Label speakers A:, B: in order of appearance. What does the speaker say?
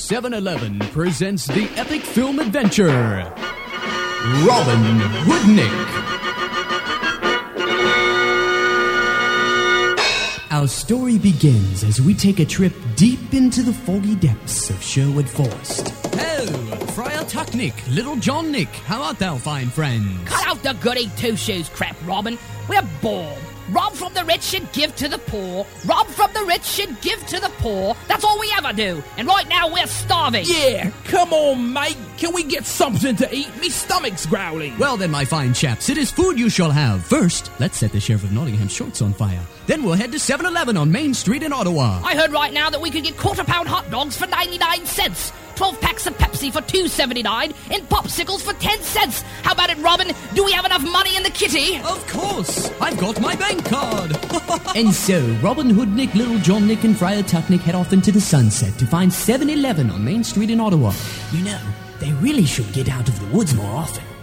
A: 7-Eleven presents the epic film adventure, Robin Hoodnik. Our story begins as we take a trip deep into the foggy depths of Sherwood Forest. Ho, Friar Tuck Nick, Little John Nick, how art thou, fine friends?
B: Cut out the goody two-shoes crap, Robin. We're bored. Rob from the rich and give to the poor. Rob from the rich and give to the poor. That's all we ever do. And right now we're starving.
C: Yeah, come on, mate. Can we get something to eat? Me stomach's growling.
A: Well then, my fine chaps, it is food you shall have. First, let's set the Sheriff of Nottingham's shorts on fire. Then we'll head to 7-Eleven on Main Street in Ottawa.
B: I heard right now that we could get quarter-pound hot dogs for 99 cents. 12 packs of Pepsi for $2.79 and popsicles for 10 cents. How about it, Robin? Do we have enough money in the kitty?
A: Of course. I've got my bank card.
D: And so, Robin Hoodnik, Little John Nick, and Friar Tuck Nick head off into the sunset to find 7-Eleven on Main Street in Ottawa. You know, they really should get out of the woods more often.